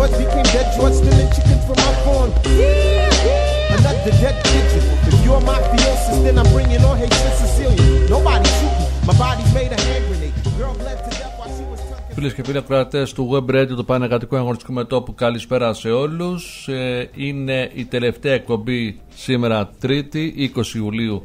George became dead George, stealing chickens from my farm. Another dead pigeon. If you're mafiosis, then I'm bringing on Haitian Sicilian. Nobody shooting. My body's made a hand grenade. Girl bled to death while she was tucking. Φίλες και φίλοι ακροατές του Web Radio, το Πανεργατικό Αγωνιστικού Μετώπου, καλησπέρα σε όλους. Είναι η τελευταία εκπομπή σήμερα, Τρίτη, 20 Ιουλίου,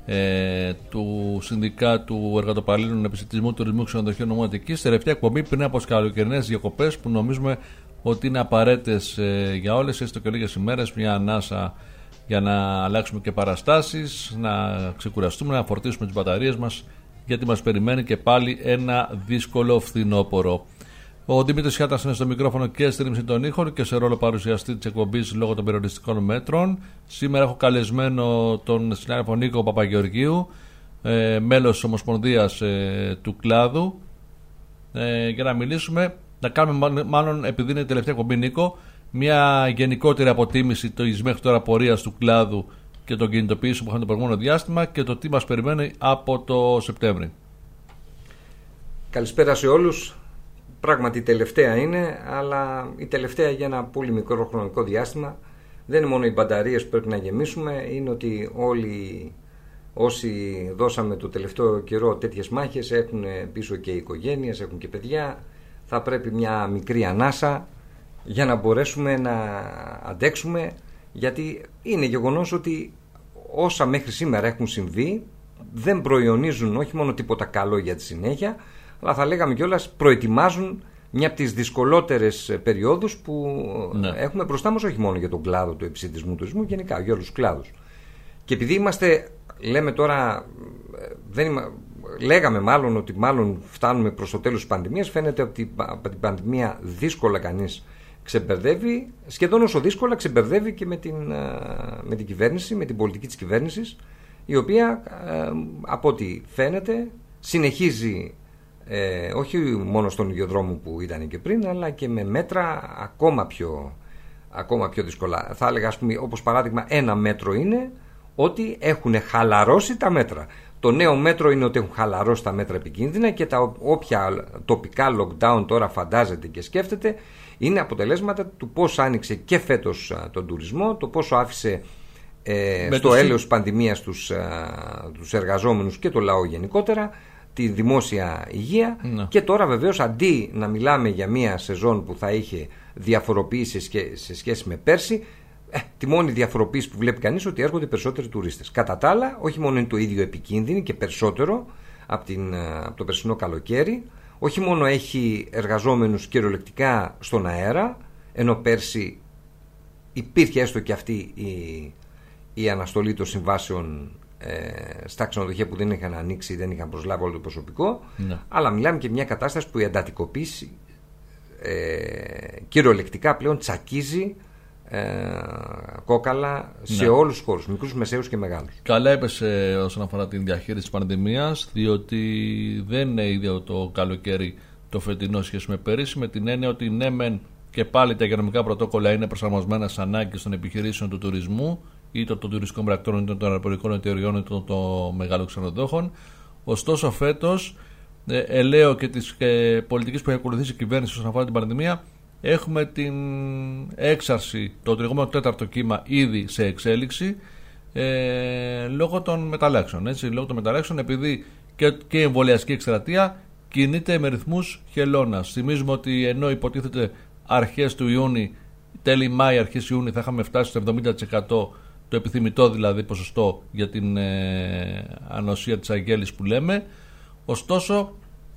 του Συνδικάτου Εργατοπαλλήλων Επιστημισμού, Τουρισμού και Ξενοδοχείου Νομού Αττικής. Τελευταία εκπομπή πριν από τις καλοκαιρινές διακοπές που νομίζουμε ότι είναι απαραίτητες για όλες, έστω και λίγες ημέρες, μια ανάσα για να αλλάξουμε και παραστάσεις, να ξεκουραστούμε, να φορτίσουμε τις μπαταρίες μας, γιατί μας περιμένει και πάλι ένα δύσκολο φθινόπωρο. Ο Δημήτρης Χιάτας είναι στο μικρόφωνο και στρίμιση των ήχων και σε ρόλο παρουσιαστή της εκπομπής λόγω των περιοριστικών μέτρων. Σήμερα έχω καλεσμένο τον συνάδελφο Νίκο Παπαγεωργίου, μέλος της Ομοσπονδίας του κλάδου, για να μιλήσουμε, να κάνουμε μάλλον, επειδή είναι η τελευταία εκπομπή, Νίκο, μια γενικότερη αποτίμηση της μέχρι τώρα πορείας του κλάδου και των κινητοποιήσεων που είχαμε το προηγούμενο διάστημα και το τι μας περιμένει από το Σεπτέμβρη. Καλησπέρα σε όλους. Πράγματι η τελευταία είναι, αλλά η τελευταία για ένα πολύ μικρό χρονικό διάστημα. Δεν είναι μόνο οι μπαταρίες που πρέπει να γεμίσουμε, είναι ότι όλοι όσοι δώσαμε το τελευταίο καιρό τέτοιες μάχες έχουν πίσω και οικογένειες, έχουν και παιδιά. Θα πρέπει μια μικρή ανάσα για να μπορέσουμε να αντέξουμε, γιατί είναι γεγονός ότι όσα μέχρι σήμερα έχουν συμβεί δεν προϊονίζουν όχι μόνο τίποτα καλό για τη συνέχεια, αλλά θα λέγαμε κιόλας προετοιμάζουν μια από τις δυσκολότερες περιόδους που έχουμε μπροστά μας, όχι μόνο για τον κλάδο του επισιτισμού τουρισμού, γενικά για όλους τους κλάδους. Και επειδή είμαστε, λέμε τώρα, λέγαμε μάλλον ότι μάλλον φτάνουμε προς το τέλος της πανδημίας, φαίνεται ότι από την πανδημία δύσκολα κανείς ξεμπερδεύει, σχεδόν όσο δύσκολα ξεμπερδεύει και με την κυβέρνηση, με την πολιτική της κυβέρνησης, η οποία από ό,τι φαίνεται συνεχίζει όχι μόνο στον ίδιο δρόμο που ήταν και πριν, αλλά και με μέτρα ακόμα πιο δύσκολα. Θα έλεγα, ας πούμε, όπως παράδειγμα, ένα μέτρο είναι ότι έχουν χαλαρώσει τα μέτρα. Το νέο μέτρο είναι ότι έχουν χαλαρώσει τα μέτρα επικίνδυνα και τα όποια τοπικά lockdown τώρα φαντάζεται και σκέφτεται είναι αποτελέσματα του πώς άνοιξε και φέτος τον τουρισμό, το πόσο άφησε στο έλεος της πανδημίας τους εργαζόμενους και το λαό γενικότερα, τη δημόσια υγεία. Και τώρα βεβαίως, αντί να μιλάμε για μια σεζόν που θα είχε διαφοροποίηση σε σχέση με πέρσι, τη μόνη διαφοροποίηση που βλέπει κανείς ότι έρχονται περισσότεροι τουρίστες. Κατά τα άλλα, όχι μόνο είναι το ίδιο επικίνδυνη και περισσότερο από το περσινό καλοκαίρι, όχι μόνο έχει εργαζόμενους κυριολεκτικά στον αέρα, ενώ πέρσι υπήρχε έστω και αυτή η αναστολή των συμβάσεων στα ξενοδοχεία που δεν είχαν ανοίξει, δεν είχαν προσλάβει όλο το προσωπικό, αλλά μιλάμε και μια κατάσταση που η εντατικοποίηση κυριολεκτικά πλέον τσακίζει κόκαλα σε όλους τους χώρους, μικρούς, μεσαίους και μεγάλους. Καλά είπες όσον αφορά την διαχείριση της πανδημίας, διότι δεν είναι ίδιο το καλοκαίρι το φετινό σχέση με πέρυσι, με την έννοια ότι ναι μεν και πάλι τα υγειονομικά πρωτόκολλα είναι προσαρμοσμένα στις ανάγκες των επιχειρήσεων του τουρισμού, είτε των τουριστικών πρακτόρων, είτε των αεροπορικών εταιριών, είτε των μεγάλων ξενοδόχων. Ωστόσο, φέτος, ελέω και τις πολιτικές που έχει ακολουθήσει η κυβέρνηση όσον αφορά την πανδημία, έχουμε την έξαρση, το λεγόμενο τέταρτο κύμα ήδη σε εξέλιξη, λόγω των μεταλλάξεων. Λόγω των μεταλλάξεων, επειδή και η εμβολιαστική εκστρατεία κινείται με ρυθμούς χελώνας. Θυμίζουμε ότι ενώ υποτίθεται αρχές του Ιούνιου, τέλη Μάη, αρχές Ιούνιου, θα είχαμε φτάσει στο 70%, το επιθυμητό δηλαδή ποσοστό για την ανοσία της αγγέλης που λέμε. Ωστόσο,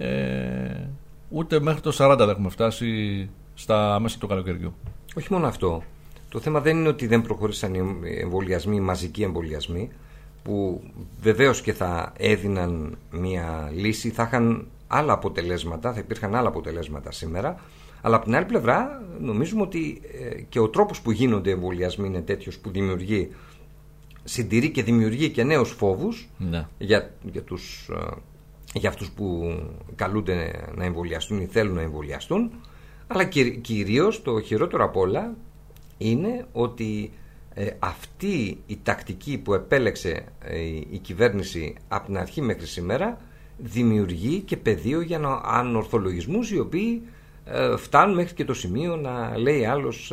ούτε μέχρι το 40% δεν έχουμε φτάσει στα μέσα του καλοκαιριού. Όχι μόνο αυτό. Το θέμα δεν είναι ότι δεν προχωρήσαν οι εμβολιασμοί, οι μαζικοί εμβολιασμοί, που βεβαίως και θα έδιναν μια λύση, θα είχαν άλλα αποτελέσματα, θα υπήρχαν άλλα αποτελέσματα σήμερα. Αλλά από την άλλη πλευρά, νομίζουμε ότι και ο τρόπος που γίνονται εμβολιασμοί είναι τέτοιος που συντηρεί και δημιουργεί και νέους φόβους για αυτούς που καλούνται να εμβολιαστούν ή θέλουν να εμβολιαστούν. Αλλά κυρίως το χειρότερο απ' όλα είναι ότι αυτή η τακτική που επέλεξε η κυβέρνηση από την αρχή μέχρι σήμερα δημιουργεί και πεδίο για ανορθολογισμούς οι οποίοι φτάνουν μέχρι και το σημείο να λέει άλλος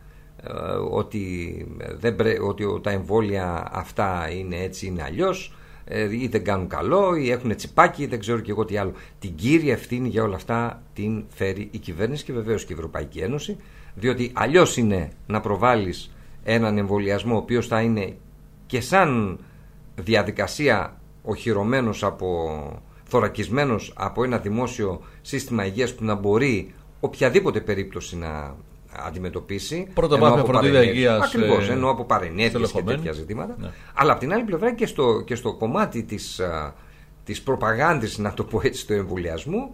ότι τα εμβόλια αυτά είναι έτσι, είναι αλλιώς, ή δεν κάνουν καλό, ή έχουν τσιπάκι, ή δεν ξέρω και εγώ τι άλλο. Την κύρια ευθύνη για όλα αυτά την φέρει η κυβέρνηση και βεβαίως και η Ευρωπαϊκή Ένωση, διότι αλλιώς είναι να προβάλλεις έναν εμβολιασμό ο οποίος θα είναι και σαν διαδικασία θωρακισμένος από ένα δημόσιο σύστημα υγείας που να μπορεί οποιαδήποτε περίπτωση να αντιμετωπίσει. Πρώτα πάμε φροντίδα υγείας. Ακριβώς, ενώ από παρενέργειες και τέτοια ζητήματα. Ναι. Αλλά από την άλλη πλευρά και στο κομμάτι της προπαγάνδης, να το πω έτσι, του εμβολιασμού,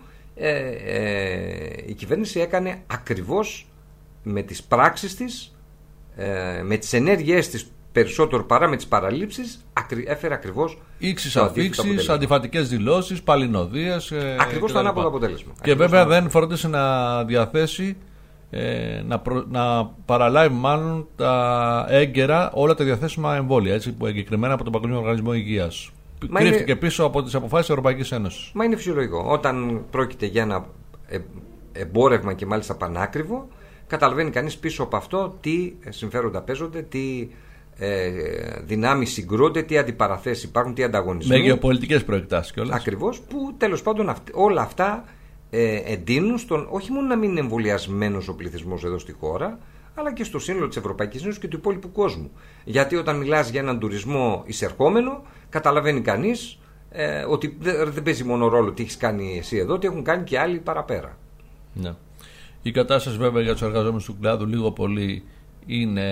η κυβέρνηση έκανε ακριβώς με τις πράξεις της, με τις ενέργειές της περισσότερο παρά με τις παραλήψεις, έφερε ακριβώς ήξεις αφήξεις, αντιφατικές δηλώσεις, παλινοδίες. Ακριβώς το ανάποδο αποτέλεσμα. Και βέβαια δεν φρόντισε να διαθέσει, να παραλάβει μάλλον τα έγκαιρα όλα τα διαθέσιμα εμβόλια, έτσι, που εγκεκριμένα από τον Παγκόσμιο Οργανισμό Υγείας. Κρύφτηκε πίσω από τις αποφάσεις της Ευρωπαϊκής Ένωσης. Μα είναι φυσιολογικό. Όταν πρόκειται για ένα εμπόρευμα και μάλιστα πανάκριβο, καταλαβαίνει κανείς πίσω από αυτό τι συμφέροντα παίζονται, τι δυνάμεις συγκρούνται, τι αντιπαραθέσεις υπάρχουν, τι ανταγωνισμοί. Με γεωπολιτικές προεκτάσεις κιόλας. Ακριβώς, που τέλος πάντων όλα αυτά εντείνουν στον όχι μόνο να μην είναι εμβολιασμένος ο πληθυσμός εδώ στη χώρα, αλλά και στο σύνολο της Ευρωπαϊκής Ένωσης και του υπόλοιπου κόσμου. Γιατί όταν μιλάς για έναν τουρισμό εισερχόμενο, καταλαβαίνει κανείς ότι δεν παίζει μόνο ρόλο τι έχεις κάνει εσύ εδώ, τι έχουν κάνει και άλλοι παραπέρα. Ναι. Η κατάσταση βέβαια για τους εργαζόμενους του κλάδου λίγο πολύ είναι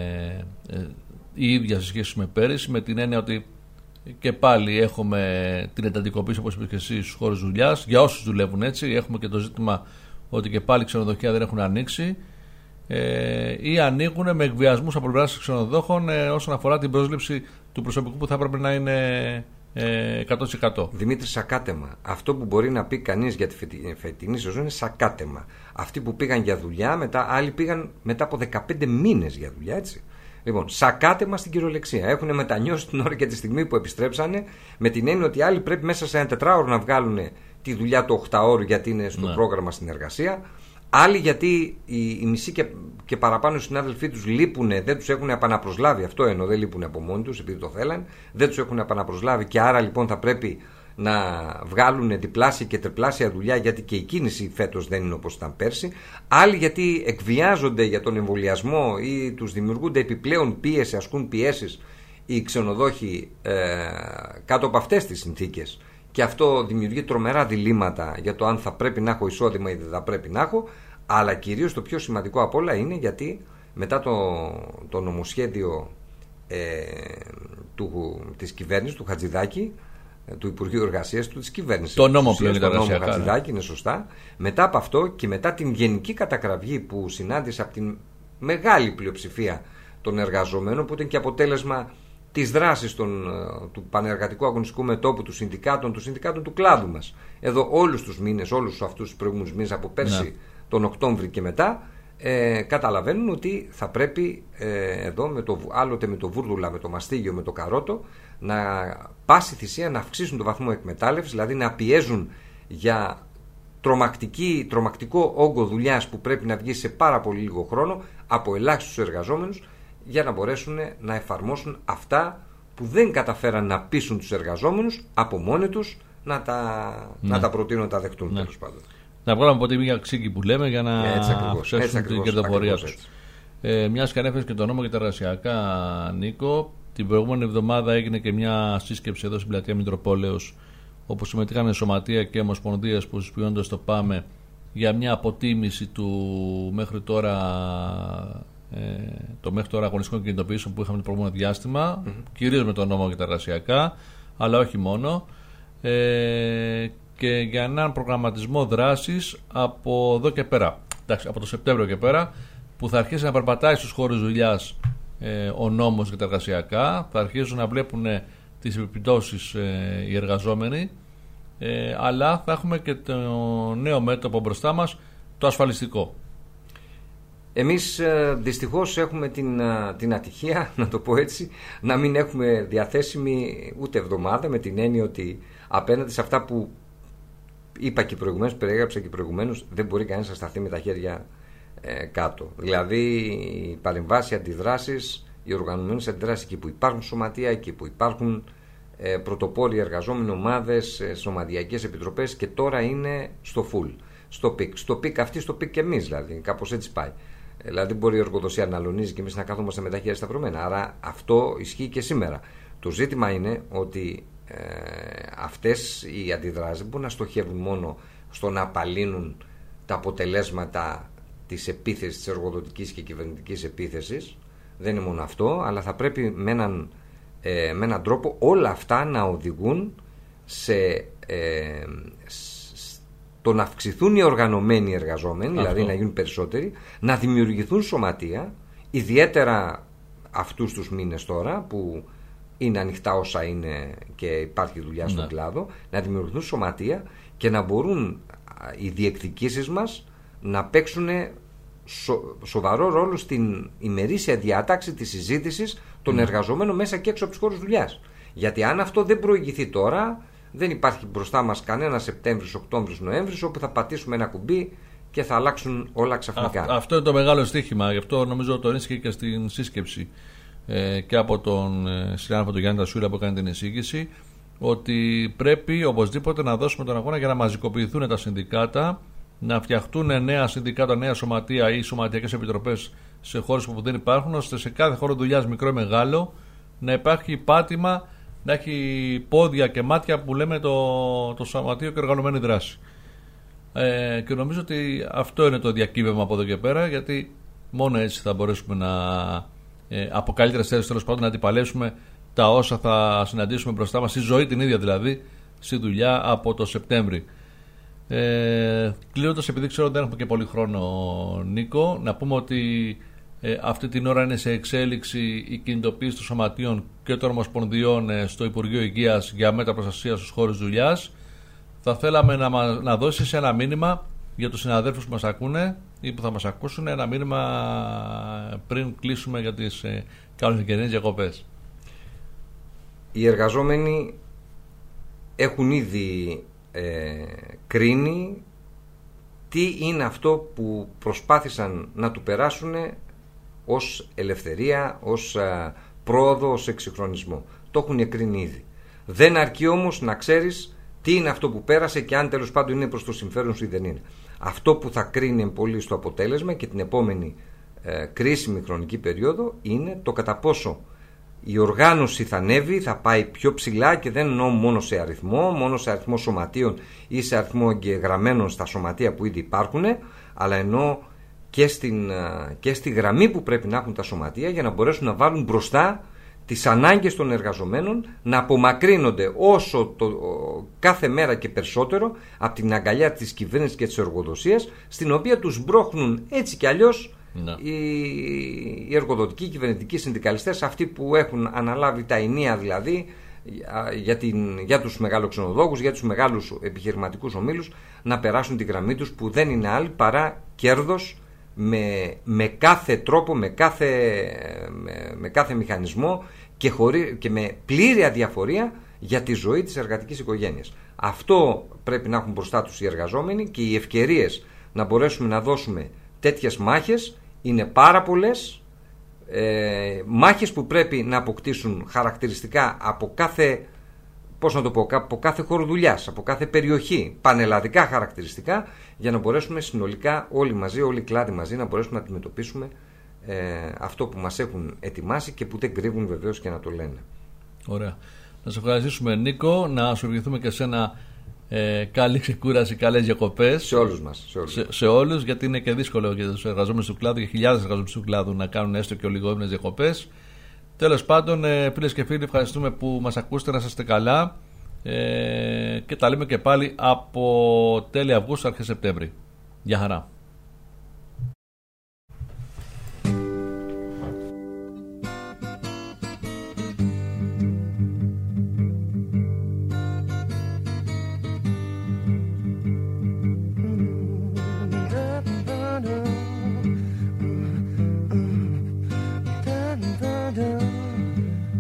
η ίδια σε σχέση με πέρυσι, με την έννοια ότι και πάλι έχουμε την εντατικοποίηση, όπως είπες και εσύ, στους χώρους δουλειάς. Για όσους δουλεύουν έτσι, έχουμε και το ζήτημα ότι και πάλι ξενοδοχεία δεν έχουν ανοίξει ή ανοίγουν με εκβιασμούς από πλευράς ξενοδόχων όσον αφορά την πρόσληψη του προσωπικού που θα έπρεπε να είναι 100%. Δημήτρη, σακάτεμα. Αυτό που μπορεί να πει κανείς για τη φετινή σεζόν είναι σακάτεμα. Αυτοί που πήγαν για δουλειά, άλλοι πήγαν μετά από 15 μήνες για δουλειά, έτσι. Λοιπόν, σακάτεμα στην κυριολεξία. Έχουν μετανιώσει την ώρα και τη στιγμή που επιστρέψανε, με την έννοια ότι άλλοι πρέπει μέσα σε ένα 4ωρο να βγάλουν τη δουλειά του 8ωρου γιατί είναι στο πρόγραμμα στην εργασία. Άλλοι γιατί οι μισοί και παραπάνω συνάδελφοί τους λείπουν, δεν τους έχουν επαναπροσλάβει. Αυτό εννοώ, δεν λείπουν από μόνοι τους επειδή το θέλαν. Δεν τους έχουν επαναπροσλάβει και άρα λοιπόν θα πρέπει να βγάλουν διπλάσια και τριπλάσια δουλειά, γιατί και η κίνηση φέτος δεν είναι όπως ήταν πέρσι. Άλλοι γιατί εκβιάζονται για τον εμβολιασμό ή τους δημιουργούνται επιπλέον πίεση, ασκούν πιέσεις οι ξενοδόχοι κάτω από αυτές τις συνθήκες. Και αυτό δημιουργεί τρομερά διλήμματα για το αν θα πρέπει να έχω εισόδημα ή δεν θα πρέπει να έχω. Αλλά κυρίως το πιο σημαντικό απ' όλα είναι γιατί μετά το νομοσχέδιο της κυβέρνησης, του Χατζηδάκη, του Υπουργείου Εργασίας, της κυβέρνησης, το νόμο πλέον το νόμο Χατζηδάκη, είναι σωστά. Μετά από αυτό και μετά την γενική κατακραυγή που συνάντησε από την μεγάλη πλειοψηφία των εργαζομένων, που ήταν και αποτέλεσμα της δράσης του Πανεργατικού Αγωνιστικού Μετώπου, των συνδικάτων του κλάδου μας. Εδώ όλους τους μήνες, όλους αυτούς τους προηγούμενους μήνες από πέρσι τον Οκτώβρη και μετά, καταλαβαίνουν ότι θα πρέπει εδώ άλλοτε με το βούρδουλα, με το μαστίγιο, με το καρότο, να πάση θυσία να αυξήσουν το βαθμό εκμετάλλευσης, δηλαδή να πιέζουν για τρομακτικό όγκο δουλειάς που πρέπει να βγει σε πάρα πολύ λίγο χρόνο από ελάχιστους εργαζόμενους, για να μπορέσουν να εφαρμόσουν αυτά που δεν καταφέραν να πείσουν τους εργαζόμενους από μόνοι τους να τα προτείνουν, να τα δεχτούν, τέλος πάντων. Να βγάλουμε από τη μία ξύκη που λέμε για να ψάξουν την κερδοφορία τους. Μιας και ανέφερες και το νόμο για τα εργασιακά, Νίκο, την προηγούμενη εβδομάδα έγινε και μια σύσκεψη εδώ στην πλατεία Μητροπόλεως, όπου συμμετείχαν σωματεία και ομοσπονδίες που συσπηρώνονται στο ΠΑΜΕ για μια αποτίμηση του μέχρι τώρα αγωνιστικών κινητοποιήσεων που είχαμε το προηγούμενο διάστημα, κυρίως με το νόμο για τα εργασιακά, αλλά όχι μόνο, και για έναν προγραμματισμό δράσης από εδώ και πέρα, από το Σεπτέμβριο και πέρα, που θα αρχίσει να περπατάει στους χώρους δουλειάς ο νόμος για τα εργασιακά, θα αρχίσουν να βλέπουν τις επιπτώσεις οι εργαζόμενοι, αλλά θα έχουμε και το νέο μέτωπο μπροστά μας, το ασφαλιστικό. Εμείς δυστυχώς έχουμε την ατυχία, να το πω έτσι, να μην έχουμε διαθέσιμη ούτε εβδομάδα, με την έννοια ότι απέναντι σε αυτά που είπα και προηγουμένως, περιέγραψα και προηγουμένως, δεν μπορεί κανείς να σταθεί με τα χέρια κάτω. Δηλαδή οι παρεμβάσεις, οι αντιδράσεις, οι οργανωμένες αντιδράσεις εκεί που υπάρχουν σωματεία, εκεί που υπάρχουν πρωτοπόροι εργαζόμενοι ομάδες, σωματιακές επιτροπές, και τώρα είναι στο full, στο πικ. Στο πικ αυτή, στο πικ και εμείς, δηλαδή κάπως έτσι πάει. Δηλαδή μπορεί η εργοδοσία να αλωνίζει και εμείς να κάθομαστε με τα χέρια σταυρωμένα. Άρα αυτό ισχύει και σήμερα. Το ζήτημα είναι ότι αυτές οι αντιδράσεις δεν μπορούν να στοχεύουν μόνο στο να απαλύνουν τα αποτελέσματα της επίθεσης, της εργοδοτικής και κυβερνητικής επίθεσης. Δεν είναι μόνο αυτό, αλλά θα πρέπει με έναν τρόπο όλα αυτά να οδηγούν το να αυξηθούν οι οργανωμένοι εργαζόμενοι, δηλαδή να γίνουν περισσότεροι, να δημιουργηθούν σωματεία, ιδιαίτερα αυτούς τους μήνες τώρα που είναι ανοιχτά όσα είναι και υπάρχει δουλειά στον κλάδο, να δημιουργηθούν σωματεία και να μπορούν οι διεκδικήσεις μας να παίξουν σοβαρό ρόλο στην ημερήσια διάταξη της συζήτησης των εργαζομένων μέσα και έξω από τους χώρους δουλειάς. Γιατί αν αυτό δεν προηγηθεί τώρα, δεν υπάρχει μπροστά μας κανένα Σεπτέμβρης, Οκτώβρης, Νοέμβρης όπου θα πατήσουμε ένα κουμπί και θα αλλάξουν όλα ξαφνικά. Αυτό είναι το μεγάλο στοίχημα. Γι' αυτό νομίζω το ενίσχυε και στην σύσκεψη και από τον συνάδελφο του Γιάννη Τασούλα που έκανε την εισήγηση, ότι πρέπει οπωσδήποτε να δώσουμε τον αγώνα για να μαζικοποιηθούν τα συνδικάτα, να φτιαχτούν νέα συνδικάτα, νέα σωματεία ή σωματιακές επιτροπές σε χώρες που δεν υπάρχουν, ώστε σε κάθε χώρο δουλειάς, μικρό ή μεγάλο, να υπάρχει πάτημα, να έχει πόδια και μάτια που λέμε το σωματείο και οργανωμένη δράση. Και νομίζω ότι αυτό είναι το διακύβευμα από εδώ και πέρα, γιατί μόνο έτσι θα μπορέσουμε από καλύτερες θέσεις, τέλος πάντων, να αντιπαλέσουμε τα όσα θα συναντήσουμε μπροστά μας, στη ζωή την ίδια δηλαδή, στη δουλειά από το Σεπτέμβρη. Κλείνοντας, επειδή ξέρω ότι δεν έχουμε και πολύ χρόνο, Νίκο, να πούμε ότι αυτή την ώρα είναι σε εξέλιξη η κινητοποίηση των σωματείων και των ομοσπονδιών στο Υπουργείο Υγείας για μέτρα προστασίας στους χώρους δουλειάς. Θα θέλαμε να δώσεις ένα μήνυμα για τους συναδέλφους που μας ακούνε ή που θα μας ακούσουν, ένα μήνυμα πριν κλείσουμε για τις καλοκαιρινές διακοπές. Οι εργαζόμενοι έχουν ήδη κρίνει τι είναι αυτό που προσπάθησαν να του περάσουν ως ελευθερία, ως πρόοδο, ως εξυγχρονισμό. Το έχουν κρίνει ήδη. Δεν αρκεί όμως να ξέρεις τι είναι αυτό που πέρασε και αν τέλος πάντων είναι προς το συμφέρον σου ή δεν είναι. Αυτό που θα κρίνει πολύ στο αποτέλεσμα και την επόμενη κρίσιμη χρονική περίοδο είναι το κατά πόσο η οργάνωση θα ανέβει, θα πάει πιο ψηλά, και δεν εννοώ μόνο σε αριθμό σωματείων ή σε αριθμό εγγεγραμμένων στα σωματεία που ήδη υπάρχουν, αλλά εννοώ και στη γραμμή που πρέπει να έχουν τα σωματεία για να μπορέσουν να βάλουν μπροστά τις ανάγκες των εργαζομένων, να απομακρύνονται κάθε μέρα και περισσότερο από την αγκαλιά της κυβέρνησης και της εργοδοσίας, στην οποία τους μπρώχνουν έτσι κι αλλιώς οι εργοδοτικοί, οι κυβερνητικοί συνδικαλιστές, αυτοί που έχουν αναλάβει τα ενία δηλαδή για τους μεγάλους ξενοδόχους, για τους μεγάλους επιχειρηματικούς ομίλους, να περάσουν τη γραμμή τους που δεν είναι άλλη παρά κέρδος με κάθε τρόπο, με κάθε μηχανισμό και με πλήρη αδιαφορία για τη ζωή της εργατικής οικογένειας. Αυτό πρέπει να έχουν μπροστά τους οι εργαζόμενοι, και οι ευκαιρίες να μπορέσουμε να δώσουμε τέτοιες μάχες είναι πάρα πολλές, μάχες που πρέπει να αποκτήσουν χαρακτηριστικά από κάθε χώρο δουλειάς, από κάθε περιοχή, πανελλαδικά χαρακτηριστικά, για να μπορέσουμε συνολικά όλοι μαζί, όλοι οι κλάδοι μαζί, να μπορέσουμε να αντιμετωπίσουμε αυτό που μας έχουν ετοιμάσει και που δεν κρύβουν βεβαίως και να το λένε. Ωραία. Να σε ευχαριστήσουμε, Νίκο, να σου ευχηθούμε και σένα καλή ξεκούραση, καλές διακοπές σε όλους μας. Σε όλους, γιατί είναι και δύσκολο για τους εργαζόμενους του κλάδου και χιλιάδες εργαζόμενους του κλάδου να κάνουν έστω και ολιγόμενες διακοπές. Τέλος πάντων, φίλες και φίλοι, ευχαριστούμε που μας ακούσετε, να είστε καλά, και τα λέμε και πάλι από τέλη Αυγούστου, αρχές Σεπτέμβρη. Γεια χαρά.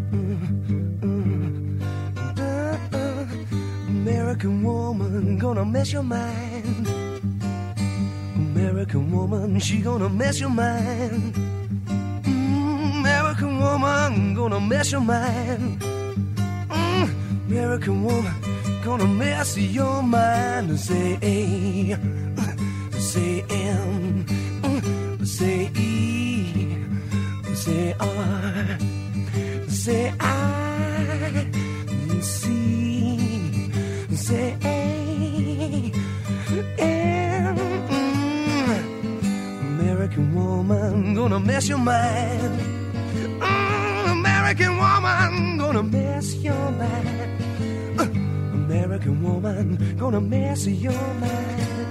American woman gonna mess your mind. American woman, she gonna mess your mind. American woman, gonna mess your mind. American woman, gonna mess your mind. Say A, say M, say E, say R, say I, C, say A, M. American woman, gonna mess your mind. American woman, gonna mess your mind. American woman, gonna mess your mind.